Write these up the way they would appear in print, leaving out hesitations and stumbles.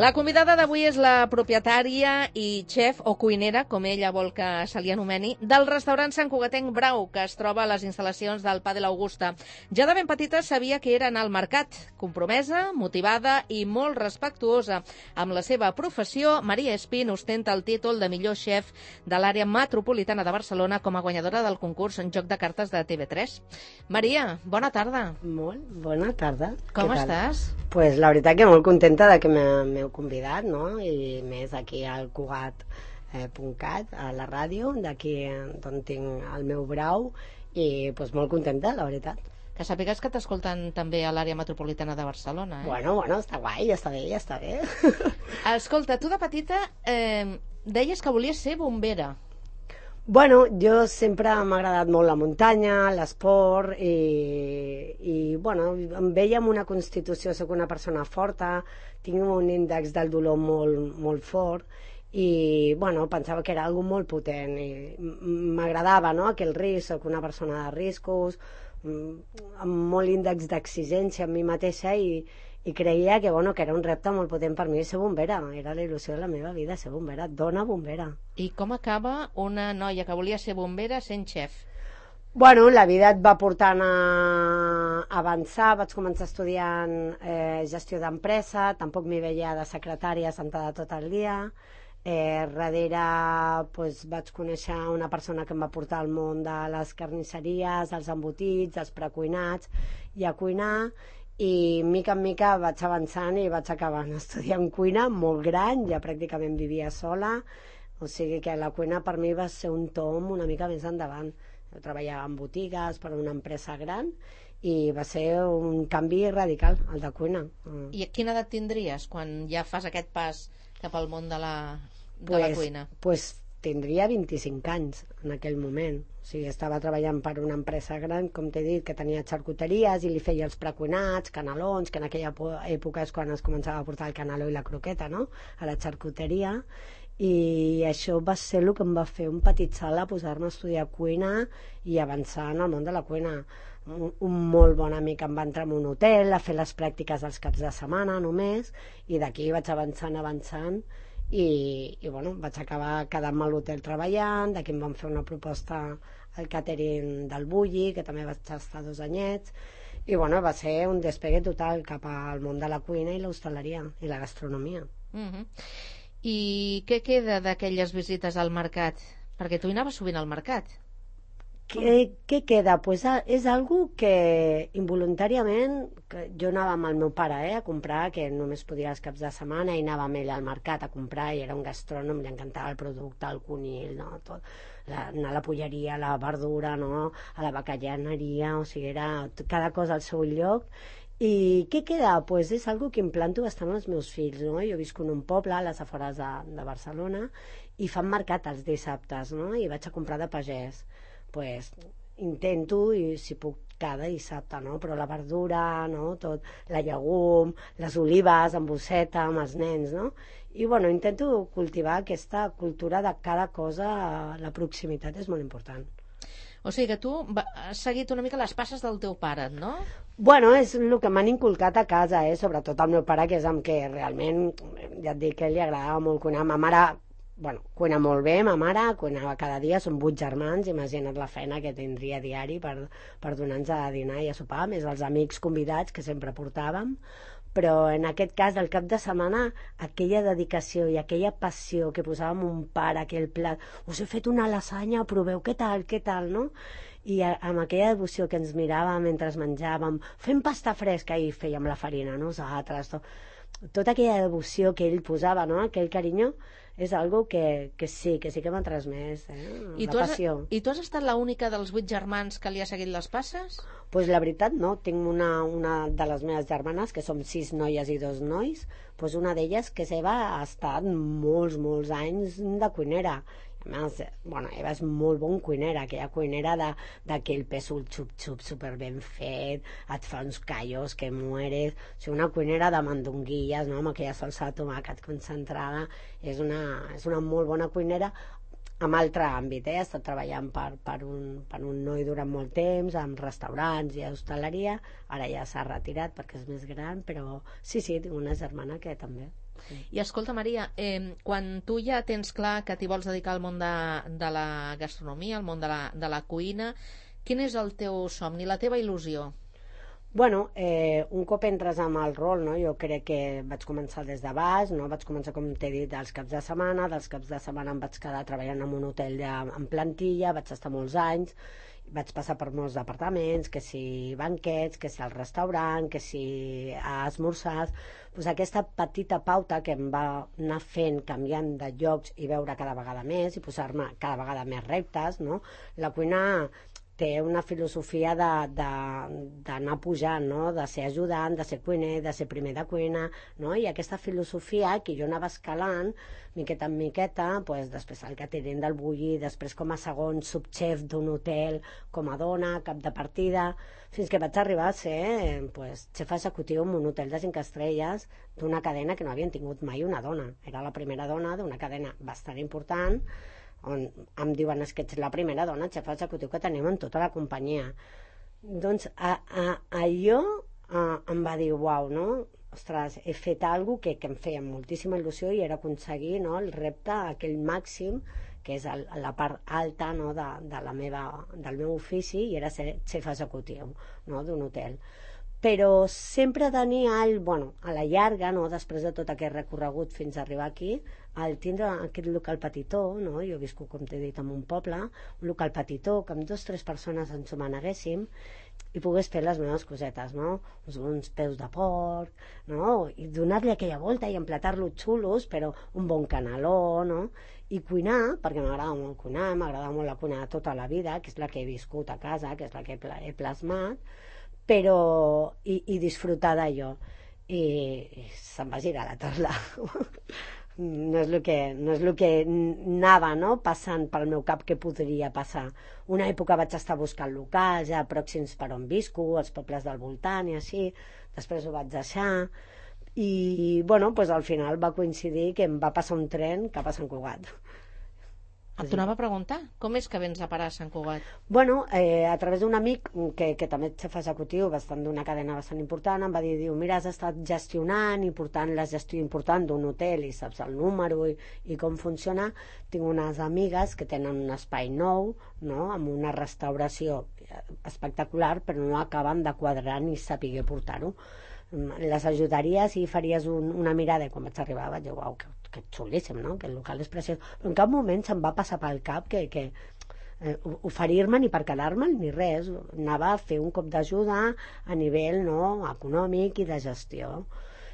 La convidada d'avui és la propietària i xef o cuinera, com ella vol que se li anomeni, del restaurant Sant Cugatenc Brau, que es troba a les instal·lacions del Pa de l'Augusta. Ja de ben petita sabia que era anar al mercat. Compromesa, motivada i molt respectuosa amb la seva professió, Maria Espín ostenta el títol de millor xef de l'àrea metropolitana de Barcelona com a guanyadora del concurs en Joc de Cartes de TV3. Maria, bona tarda. Molt bona tarda. Com estàs? Pues la veritat que molt contenta de que m'heu convidat, no? I més aquí al Cugat.cat, a la ràdio, d'aquí d'on tinc el meu brau, i pues molt contenta, la veritat. Que sàpigues que t'escolten també a l'àrea metropolitana de Barcelona, eh? Bueno, està guai, ja està bé. Escolta, tu de petita deies que volies ser bombera. Bueno, jo sempre m'ha agradat molt la muntanya, l'esport i bueno, em veia amb una constitució, soc una persona forta, tinc un índex del dolor molt fort i bueno, pensava que era algo molt potent i m'agradava, no?, aquell risc, soc una persona de riscos, amb molt índex d'exigència amb mi mateixa i creia que, bueno, que era un repte molt potent per mi ser bombera, era la il·lusió de la meva vida, ser bombera, dona bombera. I com acaba una noia que volia ser bombera sent xef? Bueno, la vida et va portant a avançar, vaig començar estudiant gestió d'empresa, tampoc m'hi veia de secretària sentada tot el dia, darrere pues, vaig conèixer una persona que em va portar al món de les carnisseries, els embotits, els precuinats i a cuinar, i mica en mica vaig avançant i vaig acabar estudiant cuina molt gran, ja pràcticament vivia sola, o sigui que la cuina per mi va ser un tom una mica més endavant. Jo treballava en botigues per a una empresa gran i va ser un canvi radical, el de cuina. I quina edat tindries quan ja fas aquest pas cap al món de la cuina? Pues tindria 25 anys en aquell moment. O sigui, estava treballant per una empresa gran, com t'he dit, que tenia xarcuteries i li feia els precuinats, canelons, que en aquella època és quan es començava a portar el caneló i la croqueta, no?, a la xarcuteria, i això va ser el que em va fer un petit salt a posar-me a estudiar cuina i avançar en el món de la cuina. Un molt bon amic em va entrar en un hotel a fer les pràctiques els caps de setmana només, i d'aquí vaig avançant i bueno, vaig acabar quedant-me a l'hotel treballant, d'aquí em van fer una proposta al catering del Bulli, que també vaig estar 2 anyets, i bueno, va ser un despegue total cap al món de la cuina i l'hostaleria i la gastronomia. I què queda d'aquelles visites al mercat? Perquè tu hi anaves sovint al mercat. Què queda? Pues és algo que involuntàriament, que jo anava amb el meu pare a comprar, que només podia els caps de setmana, i anava amb ell al mercat a comprar, i era un gastrònom, li encantava el producte, el conill, no? Tot, anar a la polleria, a la verdura, no?, a la bacallaneria, o sigui, era cada cosa al seu lloc. I què queda? Pues és algo que implanto bastant als meus fills, no? Jo visco en un poble a les afores de Barcelona i fan mercat els dissabtes, no?, i vaig a comprar de pagès. Pues intento, i si puc cada dissabte, no?, però la verdura, no?, tot, la llegum, les olives amb bosseta, amb els nens, no?, i bueno, intento cultivar aquesta cultura de cada cosa, la proximitat és molt important. O sigui que tu has seguit una mica les passes del teu pare, no? Bueno, és el que m'han inculcat a casa, sobretot el meu pare, que és amb què realment, ja et dic que li agradava molt cuinar. Ma mare, bueno, cuina molt bé, ma mare cuinava cada dia, són 8 germans, imagina't la feina que tindria diari per donar-nos a dinar i a sopar, més els amics convidats que sempre portàvem, però en aquest cas, al cap de setmana, aquella dedicació i aquella passió que posàvem un pare, aquell plat, us he fet una lasanya, proveu, què tal, no? I amb aquella devoció que ens miràvem mentre menjàvem, fem pasta fresca, i fèiem la farina nosaltres, tota aquella devoció que ell posava, no?, aquell carinyo, és algo que sí que m'ha transmès, la passió. I tu has estat l'única dels 8 germans que li ha seguit les passes? Pues la veritat no, tinc una de les meves germanes, que som 6 noies i 2 nois, pues una d'elles, que és Eva, ha estat molts anys de cuinera. Bueno, Eva és molt bon cuinera, aquella cuinera d'aquell pèsol xup-xup super ben fet, et fa uns callos que mueres, o sigui, una cuinera de mandonguilles, no?, amb aquella salsa de tomàquet concentrada, és una molt bona cuinera. En altre àmbit, he estat treballant per un noi durant molt temps, amb restaurants i hostaleria, ara ja s'ha retirat perquè és més gran, però sí, tinc una germana que també. I escolta, Maria, quan tu ja tens clar que t'hi vols dedicar al món de la gastronomia, al món de la cuina, quin és el teu somni, la teva il·lusió? Bueno, un cop entres amb el rol, no? Jo crec que vaig començar des de baix, no? Vaig començar, com t'he dit, dels caps de setmana em vaig quedar treballant en un hotel en plantilla, vaig estar molts anys, vaig passar per molts departaments, que si banquets, que si al restaurant, que si a esmorzars, doncs aquesta petita pauta que em va anar fent, canviant de llocs i veure cada vegada més i posar-me cada vegada més reptes, no? La cuina té una filosofia d'anar pujant, no? De ser ajudant, de ser cuiner, de ser primer de cuina, no? I aquesta filosofia que jo anava escalant, miqueta en miqueta, pues, després el catering del bullir, després com a segon subxef d'un hotel, com a dona, cap de partida, fins que vaig arribar a ser pues, xef executiu en un hotel de 5 estrelles d'una cadena que no havien tingut mai una dona. Era la primera dona d'una cadena bastant important, on em diuen que ets la primera dona xef executiu que tenim en tota la companyia. Doncs allò em va dir, uau, no? Ostres, he fet alguna cosa que em feia moltíssima il·lusió i era aconseguir, no, el repte, aquell màxim, que és la part alta, no, del meu ofici, i era ser xef executiu, no, d'un hotel. Però sempre tenia a la llarga, no, després de tot aquest recorregut fins a arribar aquí, al tindre aquest local petitó, no, jo visco, com t'he dit, en un poble, un local petitó, que amb 2 o 3 persones ens ho maneguéssim i pogués fer les meves cosetes, no? Uns peus de porc, no? I donar-li aquella volta i emplatar-lo xulos, però un bon caneló, no? I cuinar, perquè m'agrada molt cuinar, m'agrada molt la cuina de tota la vida, que és la que he viscut a casa, que és la que he plasmat, però i disfrutar d'allò i se'm va girar la taula. No és el que anava, no? Passant pel meu cap que podria passar. Una època vaig estar buscant locals ja pròxims per on visco, els pobles del voltant i així, després ho vaig deixar i bueno, doncs al final va coincidir que em va passar un tren cap a Sant Cugat. Et tornava a preguntar, com és que vens a parar a Sant Cugat? Bueno, a través d'un amic que també és xef executiu d'una cadena bastant important, em va dir, mira, has estat gestionant i portant la gestió important d'un hotel i saps el número i com funciona. Tinc unes amigues que tenen un espai nou, no?, amb una restauració espectacular, però no acaben de quadrar ni saber portar-ho. Les ajudaries i faries una mirada, i quan vaig arribar vaig dir, uau, que xulíssim, no? Que el local és preciós, però en cap moment se'm va passar pel cap que oferir-me ni per quedar-me'l ni res. Anava a fer un cop d'ajuda a nivell, no, econòmic i de gestió.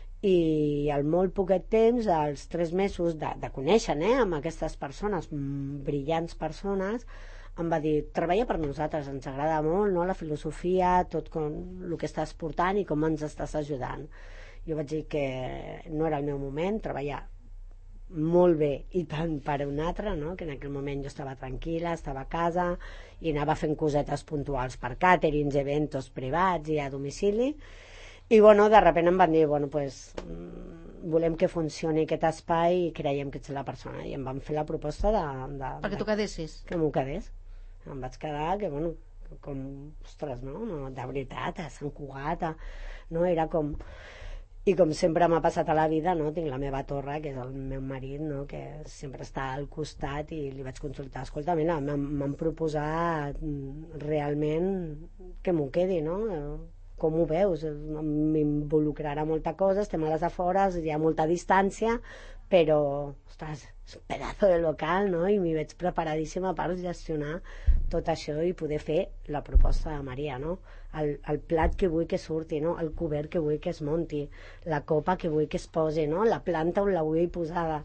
I al molt poquet temps, als 3 mesos de conèixer, amb aquestes persones, brillants persones, em va dir, treballa per nosaltres, ens agrada molt, no, la filosofia, tot el que estàs portant i com ens estàs ajudant. Jo vaig dir que no era el meu moment, treballar molt bé i tant per un altre, no? Que en aquell moment jo estava tranquil·la, estava a casa i anava fent cosetes puntuals per càterings, eventos privats i a domicili, i bueno, de sobte em van dir, bueno, pues volem que funcioni aquest espai i creiem que ets la persona, i em van fer la proposta perquè tu quedessis, que m'ho quedés. Em vaig quedar que, bueno, com, ostres, no, de veritat, a Sant Cugat, no, era com... I com sempre m'ha passat a la vida, no, tinc la meva torre, que és el meu marit, no, que sempre està al costat, i li vaig consultar, escolta, mira, m'han proposat realment que m'ho quedi, no? Com ho veus? M'involucrarà molta cosa, estem a les afores, hi ha molta distància, però, ostres, és un pedazo de local, no? I m'hi veig preparadíssima per gestionar tot això i poder fer la proposta de Maria, no? El plat que vull que surti, no? El cobert que vull que es munti, la copa que vull que es posi, no? La planta on la vull posada.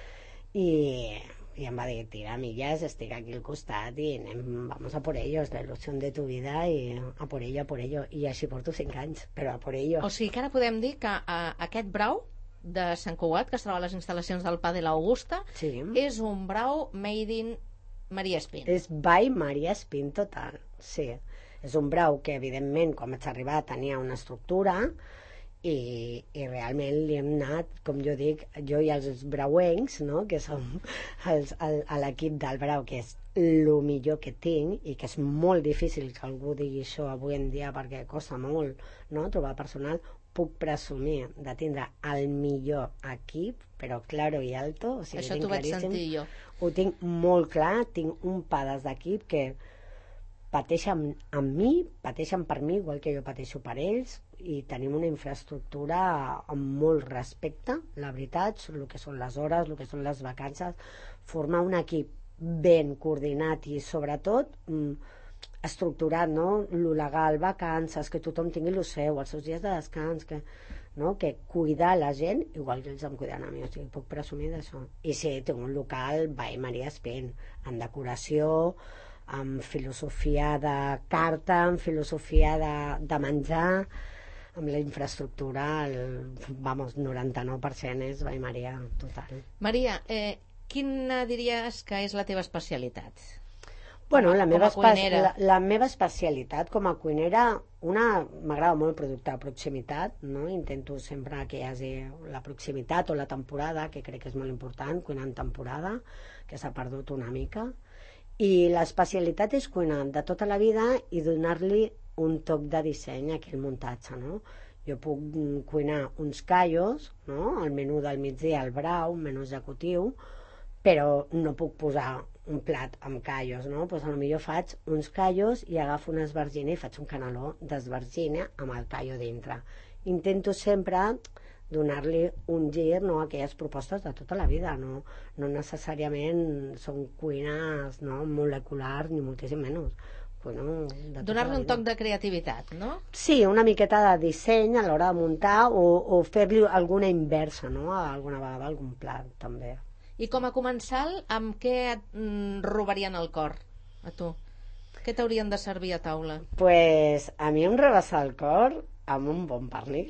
I em va dir, tira, millas, estic aquí al costat i anem, vamos a por ello, és la il·lusió de tu vida i a por ello, a por ello. I així porto 5 anys, però a por ello. O sigui que ara podem dir que aquest brau de Sant Cugat, que es troba a les instal·lacions del Pa de l'Augusta, sí, és un brau made in Maria Espín. És by Maria Espín total, sí. És un brau que, evidentment, quan vaig arribar tenia una estructura i realment li hem anat, com jo dic, jo i els brauencs, no?, que som a l'equip del brau, que és el millor que tinc i que és molt difícil que algú digui això avui en dia perquè costa molt, no?, trobar personal. puc presumir de tindre el millor equip, però claro i alto. O sigui, això t'ho vaig sentir jo. Ho tinc molt clar, tinc un pades d'equip que pateixen amb mi, pateixen per mi, igual que jo pateixo per ells, i tenim una infraestructura amb molt respecte, la veritat, el que són les hores, el que són les vacances, formar un equip ben coordinat i sobretot estructurat, no? Lo legal, vacances, que tothom tingui el seu, els seus dies de descans, que cuidar la gent igual que ells em cuiden a mi, o sigui, puc presumir d'això. I sí, tinc un local by Maria Espín, amb decoració, amb filosofia de carta, amb filosofia de menjar, amb la infraestructura, el 99% és by Maria, total. Maria, quina diries que és la teva especialitat? Bueno, la meva especialitat com a cuinera, m'agrada molt el producte de proximitat, no? Intento sempre que hi hagi la proximitat o la temporada, que crec que és molt important, cuinar en temporada, que s'ha perdut una mica. I l'especialitat és cuinar de tota la vida i donar-li un toc de disseny a aquell muntatge, no? Jo puc cuinar uns callos, no? El menú del migdia, el brau, un menú executiu, però no puc posar un plat amb callos, no? Doncs potser faig uns callos i agafo una esvergina i faig un caneló d'esvergina amb el callo dintre. Intento sempre donar-li un gir, no, a aquelles propostes de tota la vida, no necessàriament són cuines, no, moleculars ni moltíssim menys. Donar-li un toc de creativitat, no? Sí, una miqueta de disseny a l'hora de muntar o fer-li alguna inversa, no? Alguna vegada algun plat, també. I com a comensal, amb què et robarien el cor, a tu? Què t'haurien de servir a taula? Pues a mi em rebassa el cor amb un bon pernil.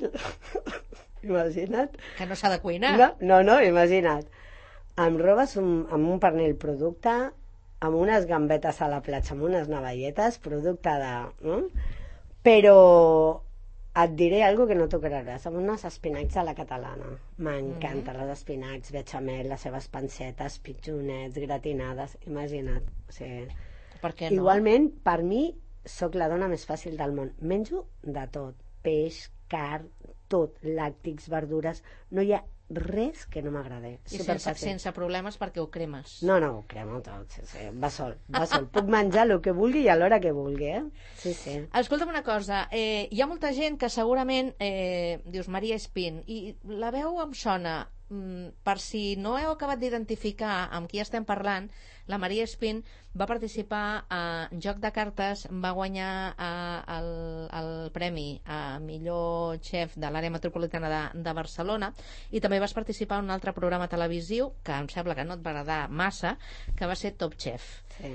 Imagina't. Que no s'ha de cuinar. No, imagina't. Em robes amb un pernil producte, amb unes gambetes a la platja, amb unes navelletes, producte de... No? Però et diré algo que no t'ho creuràs, amb unes espinacs a la catalana. M'encanten les espinacs, bechamel, les seves pancetes, pitjonets, gratinades, imagina't. O sigui, per què no? Igualment, per mi, sóc la dona més fàcil del món. Menjo de tot, peix, carn, tot, làctics, verdures, no hi ha res que no m'agrada. I sense problemes perquè ho cremes. No, ho cremo tot, sí. Va sol. Puc menjar el que vulgui i a l'hora que vulgui, Sí. Escolta'm una cosa, hi ha molta gent que segurament dius Maria Espín, i la veu em sona, per si no heu acabat d'identificar amb qui estem parlant, la Maria Espín va participar a Joc de Cartes, va guanyar el premi a millor xef de l'àrea metropolitana de Barcelona, i també vas participar en un altre programa televisiu que em sembla que no et va agradar massa, que va ser Top Chef. Sí.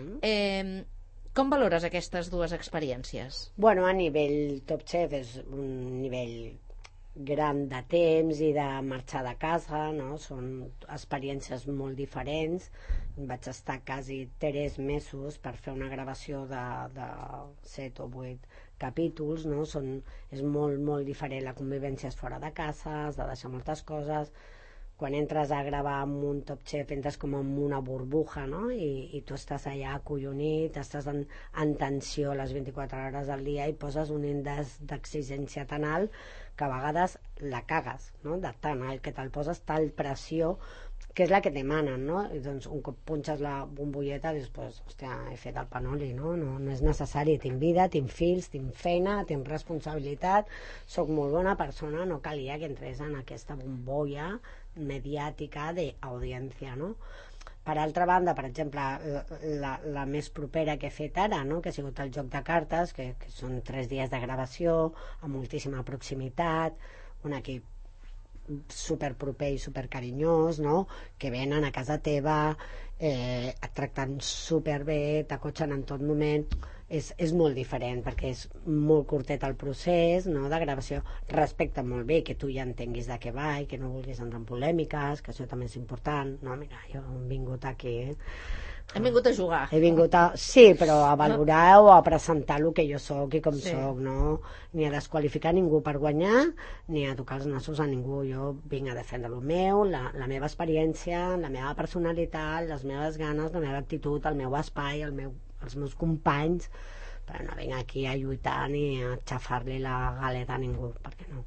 Com valores aquestes dues experiències? Bueno, a nivell Top Chef és un nivell gran de temps i de marxar de casa, no? Són experiències molt diferents. Vaig estar quasi 3 mesos per fer una gravació de 7 o 8 capítols, no? És molt, molt diferent. La convivència és fora de casa, has de deixar moltes coses. Quan entres a gravar amb un Top Chef entres com en una burbuja, no? I tu estàs allà acollonit, estàs en tensió les 24 hores al dia i poses un índex d'exigència tan alt que a vegades la cagues, no? De tant alt que te'l poses, tal pressió, que és la que t'emanen, no? I doncs un cop punxes la bombolleta dius, pues, hòstia, he fet el panoli, no? No és necessari, tinc vida, tinc fills, tinc feina, tinc responsabilitat, sóc molt bona persona, no calia que entrés en aquesta bombolla mediàtica d'audiència, no? Per altra banda, per exemple, la més propera que he fet ara, no? Que ha sigut el Joc de Cartes, que són 3 dies de gravació, amb moltíssima proximitat, un equip superproper i supercarinyós, no? Que venen a casa teva, et tracten superbé, t'acotxen en tot moment. És molt diferent perquè és molt curtet el procés, no? De gravació. Respecta molt bé que tu ja entenguis de què va i que no vulguis entrar en polèmiques, que això també és important. No, mira, jo he vingut aquí... Hem vingut a jugar. Sí, però a valorar o a presentar el que jo sóc i com sóc, no? Ni a desqualificar ningú per guanyar, ni a tocar els nassos a ningú. Jo vinc a defendre el meu, la meva experiència, la meva personalitat, les meves ganes, la meva actitud, el meu espai, els meus companys, però no vinc aquí a lluitar ni a xafar-li la galeta a ningú, perquè no.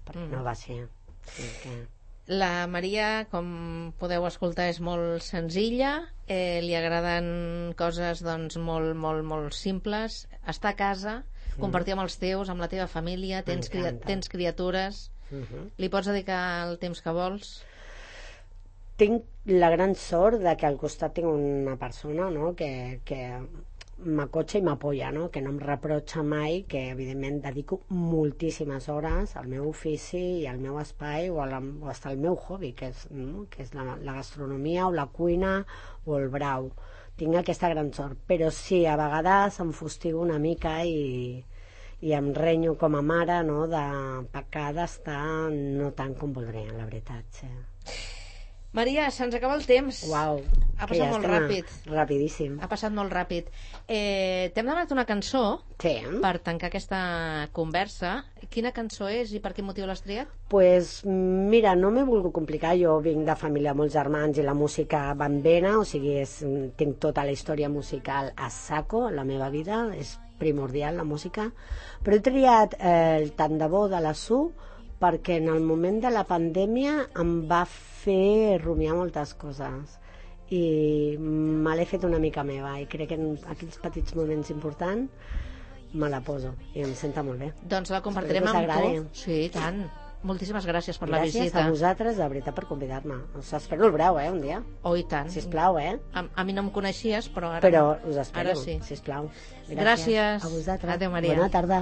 perquè no va ser. Sí que... La Maria, com podeu escoltar, és molt senzilla, li agraden coses doncs, molt, molt, molt simples. Està a casa, compartir amb els teus, amb la teva família, tens criatures, li pots dedicar el temps que vols? Tinc la gran sort de que al costat tinc una persona, no?, que m'acotxa i m'apoya, no?, que no em reprotxa mai, que evidentment dedico moltíssimes hores al meu ofici i al meu espai o fins al meu hobby, que és, no?, que és la gastronomia o la cuina o el brau. Tinc aquesta gran sort, però sí, a vegades em fustigo una mica i em renyo com a mare, no?, de pecar d'estar no tant com voldria, la veritat, sí. Maria, se'ns acaba el temps. Uau, ha passat molt ràpid. Rapidíssim. Ha passat molt ràpid. T'hem demanat una cançó per tancar aquesta conversa. Quina cançó és i per quin motiu l'has triat? Pues mira, no m'he volgut complicar. Jo vinc de família amb molts germans i la música va en vena, o sigui, tinc tota la història musical a saco, la meva vida, és primordial la música, però he triat el Tant de bo de la Su perquè en el moment de la pandèmia em va fer rumiar moltes coses i me l'he fet una mica meva i crec que en aquells petits moments importants me la poso i em senta molt bé. Doncs la compartirem amb tu. Sí, i tant. Moltíssimes gràcies per la visita. Gràcies a vosaltres, de veritat, per convidar-me. Us espero el brau, un dia. Oh, i tant. Sisplau, A mi no em coneixies, però ara... Però us espero, ara sí. Sisplau. Gràcies. A vosaltres. Adéu, Maria. Bona tarda.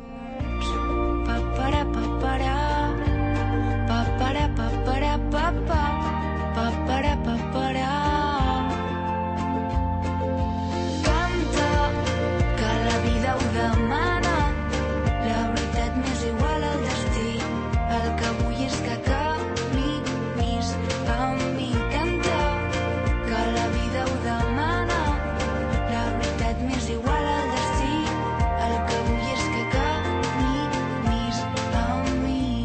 Canta, que la vida ho demana. La veritat m'és igual al destí. El que vull és que caminis amb mi. Canta, que la vida ho demana. La veritat m'és igual al destí. El que vull és que caminis amb mi.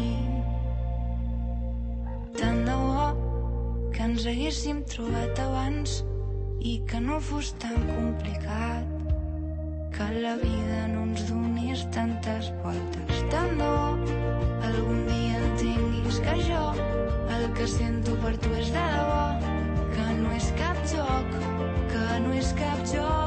Tant de bo que ens haguéssim trobat abans i que no fos tan complicat, que la vida no ens donés tantes voltes. Tant de bo algun dia entenguis que jo el que sento per tu és de debò, que no és cap joc, que no és cap joc.